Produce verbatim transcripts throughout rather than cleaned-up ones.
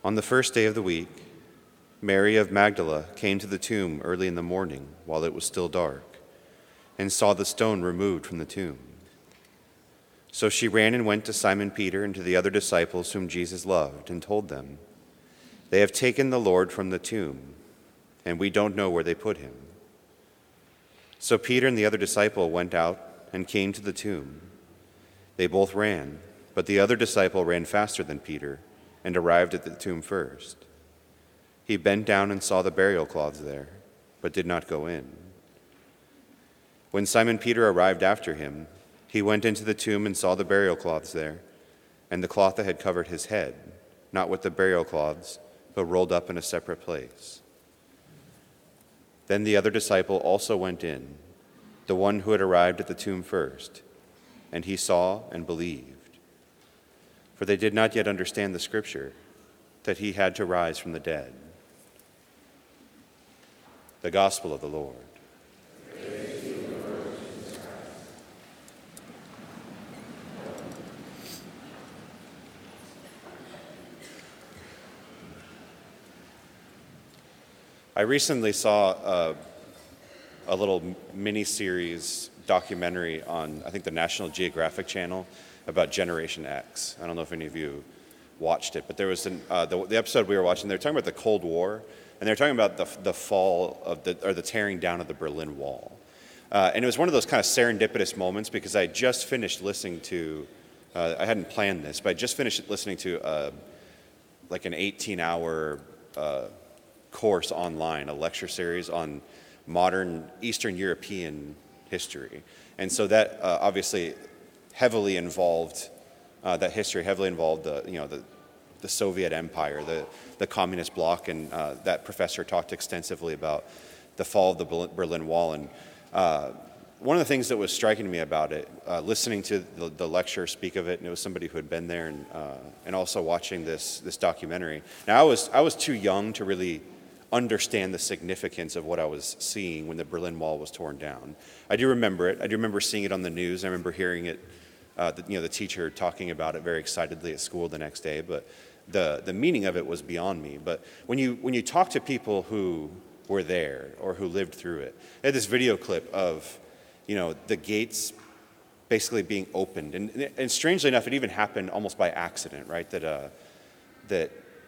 On the first day of the week, Mary of Magdala came to the tomb early in the morning while it was still dark, and saw the stone removed from the tomb. So she ran and went to Simon Peter and to the other disciples whom Jesus loved, and told them, "They have taken the Lord from the tomb, and we don't know where they put him." So Peter and the other disciple went out and came to the tomb. They both ran, but the other disciple ran faster than Peter and arrived at the tomb first. He bent down and saw the burial cloths there, but did not go in. When Simon Peter arrived after him, he went into the tomb and saw the burial cloths there, and the cloth that had covered his head, not with the burial cloths, but rolled up in a separate place. Then the other disciple also went in, the one who had arrived at the tomb first, and he saw and believed. For they did not yet understand the scripture, that he had to rise from the dead. The Gospel of the Lord. Praise to you, Lord Jesus Christ. I recently saw a, a little mini-series documentary on, I think, the National Geographic Channel about Generation X. I don't know if any of you watched it, but there was an, uh, the, the episode we were watching, they were talking about the Cold War, and they were talking about the, the fall of the, or the tearing down of the Berlin Wall. Uh, and it was one of those kind of serendipitous moments because I had just finished listening to, uh, I hadn't planned this, but I just finished listening to uh, like an eighteen-hour uh, course online, a lecture series on modern Eastern European history. And so that uh, obviously heavily involved, uh, that history heavily involved the, you know, the, the Soviet Empire, the, the communist bloc, and uh, that professor talked extensively about the fall of the Berlin Wall. And uh, one of the things that was striking to me about it, uh, listening to the, the lecturer speak of it, and it was somebody who had been there, and uh, and also watching this this documentary. Now I was I was too young to really understand the significance of what I was seeing when the Berlin Wall was torn down. I do remember it. I do remember seeing it on the news. I remember hearing it, uh, the, you know, the teacher talking about it very excitedly at school the next day. But the the meaning of it was beyond me. But when you when you talk to people who were there or who lived through it, I had this video clip of, you know, the gates basically being opened, and and strangely enough, it even happened almost by accident, right? That uh, that.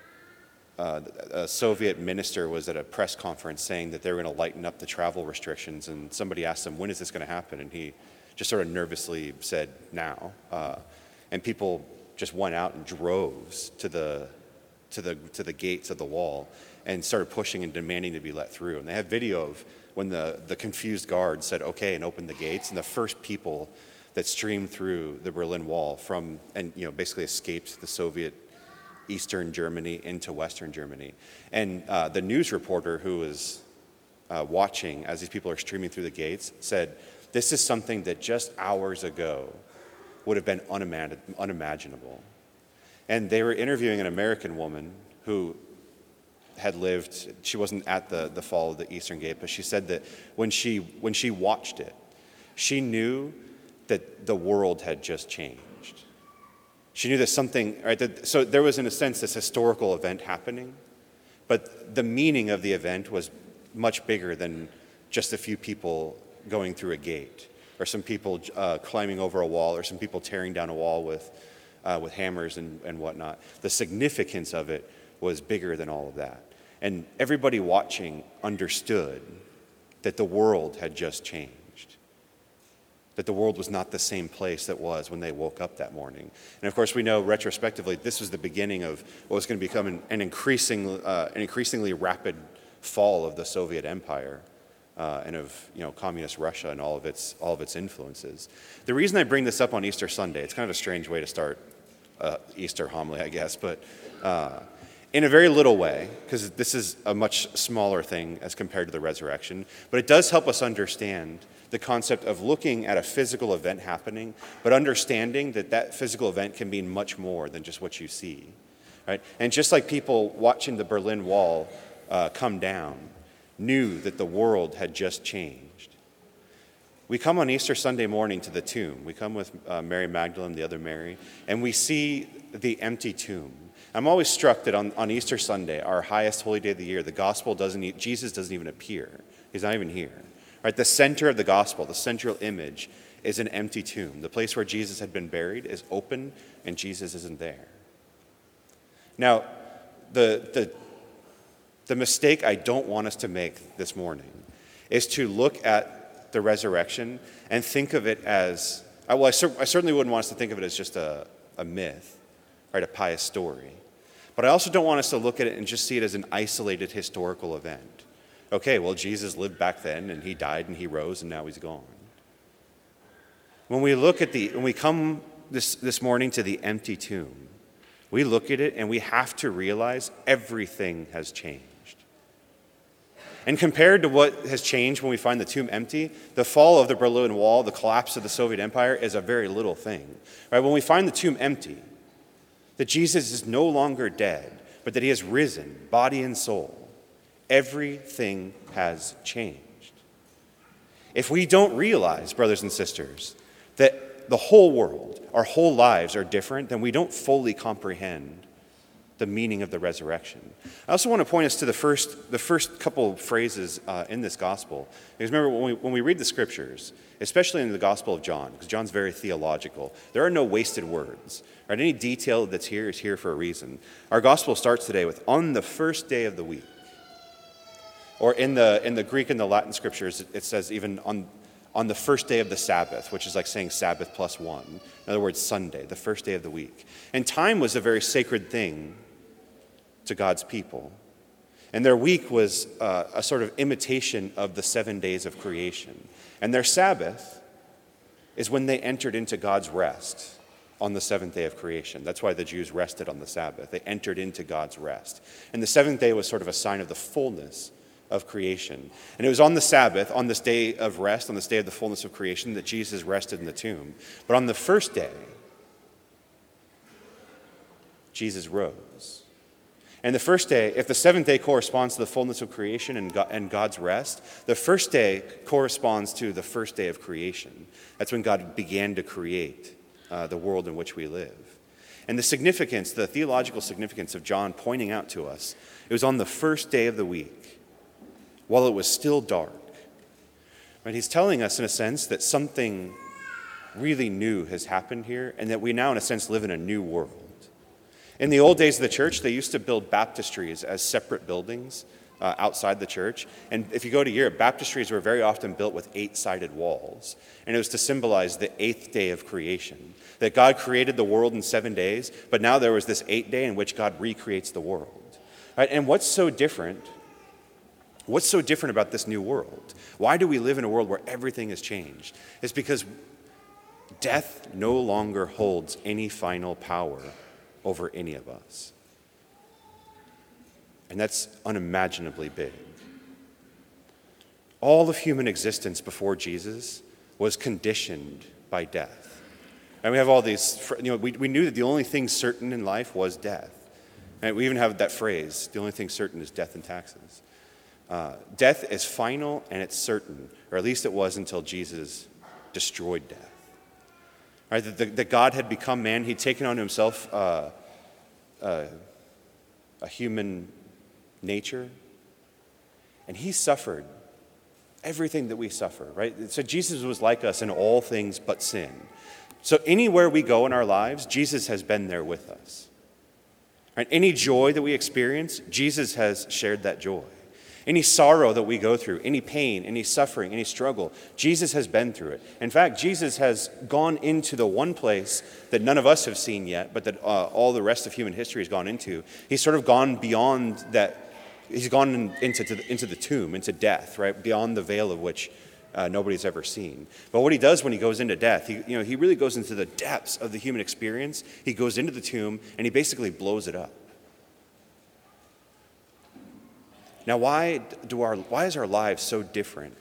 Uh, a Soviet minister was at a press conference saying that they were going to lighten up the travel restrictions, and somebody asked him, when is this going to happen? And he just sort of nervously said, now. Uh, and people just went out in droves to the, to, the, to the gates of the wall and started pushing and demanding to be let through. And they have video of when the, the confused guard said, okay, and opened the gates, and the first people that streamed through the Berlin Wall from, and you know, basically escaped the Soviet Eastern Germany into Western Germany. And uh, the news reporter who was uh, watching as these people are streaming through the gates said, this is something that just hours ago would have been unimag- unimaginable. And they were interviewing an American woman who had lived, she wasn't at the, the fall of the Eastern Gate, but she said that when she, when she watched it, she knew that the world had just changed. She knew that something, right, that, so there was in a sense this historical event happening, but the meaning of the event was much bigger than just a few people going through a gate, or some people uh, climbing over a wall, or some people tearing down a wall with, uh, with hammers and, and whatnot. The significance of it was bigger than all of that. And everybody watching understood that the world had just changed. That the world was not the same place that was when they woke up that morning. And of course, we know retrospectively, this was the beginning of what was going to become an, an, increasing, uh, an increasingly rapid fall of the Soviet Empire uh, and of you know communist Russia and all of its all of its influences. The reason I bring this up on Easter Sunday, it's kind of a strange way to start uh, Easter homily, I guess, but uh, in a very little way, because this is a much smaller thing as compared to the resurrection, but it does help us understand the concept of looking at a physical event happening, but understanding that that physical event can mean much more than just what you see, right? And just like people watching the Berlin Wall uh, come down knew that the world had just changed, we come on Easter Sunday morning to the tomb. We come with uh, Mary Magdalene, the other Mary, and we see the empty tomb. I'm always struck that on, on Easter Sunday, our highest holy day of the year, the gospel doesn't, e- Jesus doesn't even appear. He's not even here. Right? The center of the gospel, the central image, is an empty tomb. The place where Jesus had been buried is open, and Jesus isn't there. Now, the, the, the mistake I don't want us to make this morning is to look at the resurrection and think of it as, well, I, cer- I certainly wouldn't want us to think of it as just a, a myth, right, a pious story. But I also don't want us to look at it and just see it as an isolated historical event. Okay, well, Jesus lived back then, and he died, and he rose, and now he's gone. When we look at the, when we come this, this morning to the empty tomb, we look at it and we have to realize everything has changed. And compared to what has changed when we find the tomb empty, the fall of the Berlin Wall, the collapse of the Soviet Empire is a very little thing. Right? When we find the tomb empty, that Jesus is no longer dead, but that he has risen, body and soul, everything has changed. If we don't realize, brothers and sisters, that the whole world, our whole lives are different, then we don't fully comprehend the meaning of the resurrection. I also want to point us to the first, the first couple of phrases uh, in this gospel. Because remember, when we, when we read the scriptures, especially in the Gospel of John, because John's very theological, there are no wasted words. Right? Any detail that's here is here for a reason. Our gospel starts today with, on the first day of the week. Or in the in the Greek and the Latin scriptures, it says even on, on the first day of the Sabbath, which is like saying Sabbath plus one. In other words, Sunday, the first day of the week. And time was a very sacred thing to God's people. And their week was uh, a sort of imitation of the seven days of creation. And their Sabbath is when they entered into God's rest on the seventh day of creation. That's why the Jews rested on the Sabbath. They entered into God's rest. And the seventh day was sort of a sign of the fullness of creation. And it was on the Sabbath, on this day of rest, on this day of the fullness of creation, that Jesus rested in the tomb. But on the first day, Jesus rose. And the first day, if the seventh day corresponds to the fullness of creation and, God, and God's rest, the first day corresponds to the first day of creation. That's when God began to create uh, the world in which we live. And the significance, the theological significance of John pointing out to us, it was on the first day of the week, while it was still dark. Right? He's telling us, in a sense, that something really new has happened here, and that we now, in a sense, live in a new world. In the old days of the church, they used to build baptistries as separate buildings uh, outside the church. And if you go to Europe, baptistries were very often built with eight-sided walls. And it was to symbolize the eighth day of creation, that God created the world in seven days, but now there was this eighth day in which God recreates the world. Right? And what's so different? What's so different about this new world? Why do we live in a world where everything has changed? It's because death no longer holds any final power over any of us. And that's unimaginably big. All of human existence before Jesus was conditioned by death. And we have all these, you know, we, we knew that the only thing certain in life was death. And we even have that phrase, the only thing certain is death and taxes. Uh, death is final and it's certain, or at least it was until Jesus destroyed death. Right, that, that, that God had become man. He'd taken on himself uh, uh, a human nature, and he suffered everything that we suffer, right? So Jesus was like us in all things but sin. So anywhere we go in our lives, Jesus has been there with us. Right? Any joy that we experience, Jesus has shared that joy. Any sorrow that we go through, any pain, any suffering, any struggle, Jesus has been through it. In fact, Jesus has gone into the one place that none of us have seen yet, but that uh, all the rest of human history has gone into. He's sort of gone beyond that. He's gone in, into, to the, into the tomb, into death, right? Beyond the veil of which uh, nobody's ever seen. But what he does when he goes into death, he, you know, he really goes into the depths of the human experience. He goes into the tomb and he basically blows it up. Now, why do our why is our lives so different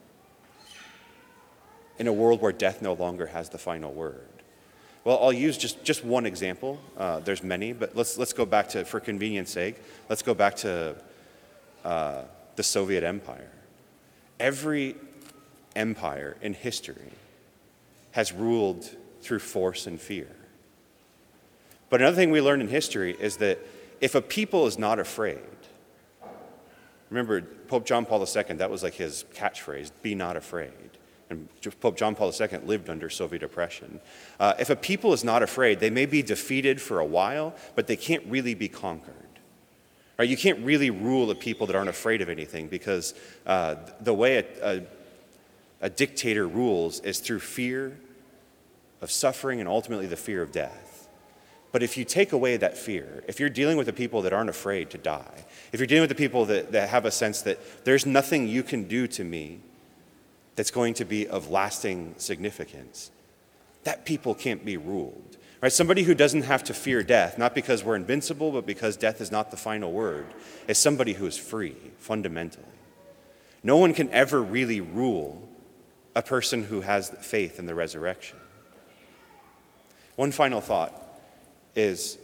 in a world where death no longer has the final word? Well, I'll use just, just one example. Uh, there's many, but let's let's go back to, for convenience sake, let's go back to uh, the Soviet Empire. Every empire in history has ruled through force and fear. But another thing we learned in history is that if a people is not afraid, remember Pope John Paul the Second, that was like his catchphrase, be not afraid. And Pope John Paul the Second lived under Soviet oppression. Uh, if a people is not afraid, they may be defeated for a while, but they can't really be conquered. Right? You can't really rule a people that aren't afraid of anything, because uh, the way a, a, a dictator rules is through fear of suffering and ultimately the fear of death. But if you take away that fear, if you're dealing with the people that aren't afraid to die, if you're dealing with the people that, that have a sense that there's nothing you can do to me that's going to be of lasting significance, that people can't be ruled. Right? Somebody who doesn't have to fear death, not because we're invincible, but because death is not the final word, is somebody who is free, fundamentally. No one can ever really rule a person who has faith in the resurrection. One final thought is,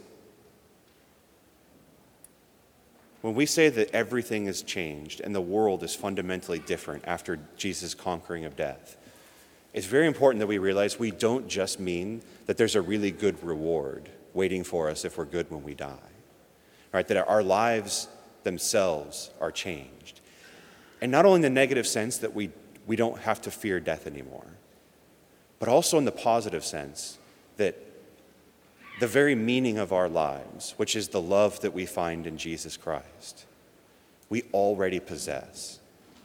when we say that everything is changed and the world is fundamentally different after Jesus' conquering of death, it's very important that we realize we don't just mean that there's a really good reward waiting for us if we're good when we die. Right? That our lives themselves are changed. And not only in the negative sense that we, we don't have to fear death anymore, but also in the positive sense that the very meaning of our lives, which is the love that we find in Jesus Christ, we already possess.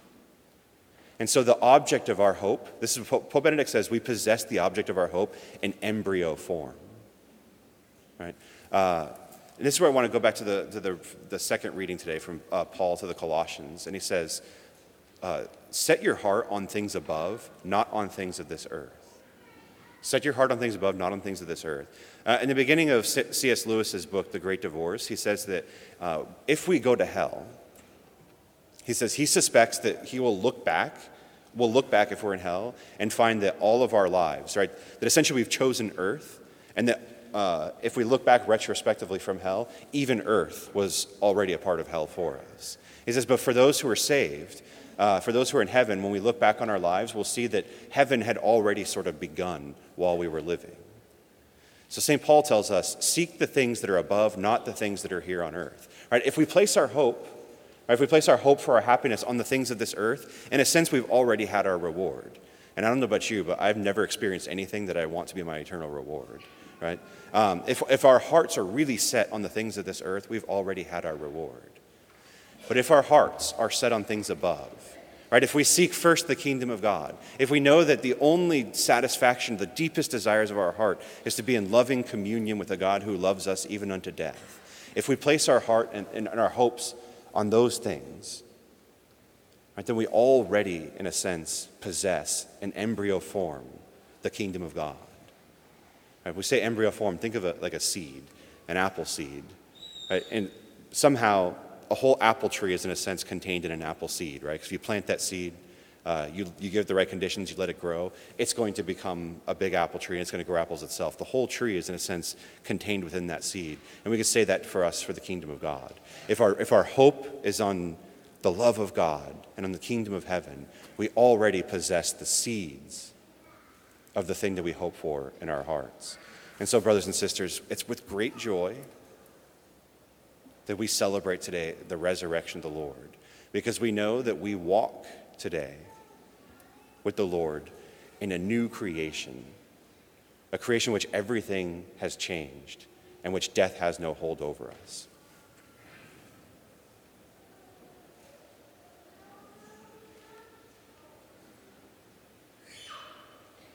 And so the object of our hope, this is what Pope Benedict says, we possess the object of our hope in embryo form. Right? Uh, and this is where I want to go back to the, to the, the second reading today from uh, Paul to the Colossians. And he says, uh, set your heart on things above, not on things of this earth. Set your heart on things above, not on things of this earth. Uh, in the beginning of C S Lewis's book, The Great Divorce, he says that uh, if we go to hell, he says he suspects that he will look back, we'll look back if we're in hell, and find that all of our lives, right, that essentially we've chosen earth, and that uh, if we look back retrospectively from hell, even earth was already a part of hell for us. He says, but for those who are saved, Uh, for those who are in heaven, when we look back on our lives, we'll see that heaven had already sort of begun while we were living. So Saint Paul tells us, seek the things that are above, not the things that are here on earth. Right? If we place our hope, right, if we place our hope for our happiness on the things of this earth, in a sense, we've already had our reward. And I don't know about you, but I've never experienced anything that I want to be my eternal reward. Right? Um, if, if our hearts are really set on the things of this earth, we've already had our reward. But if our hearts are set on things above, right, if we seek first the kingdom of God, if we know that the only satisfaction, the deepest desires of our heart is to be in loving communion with a God who loves us even unto death, if we place our heart and, and our hopes on those things, right, then we already, in a sense, possess in embryo form the kingdom of God. Right, if we say embryo form, think of it like a seed, an apple seed, right, and somehow a whole apple tree is, in a sense, contained in an apple seed, right? Because if you plant that seed, uh, you, you give it the right conditions, you let it grow, it's going to become a big apple tree, and it's going to grow apples itself. The whole tree is, in a sense, contained within that seed. And we could say that for us, for the kingdom of God. If our, if our hope is on the love of God and on the kingdom of heaven, we already possess the seeds of the thing that we hope for in our hearts. And so, brothers and sisters, it's with great joy that we celebrate today the resurrection of the Lord, because we know that we walk today with the Lord in a new creation, a creation in which everything has changed and which death has no hold over us.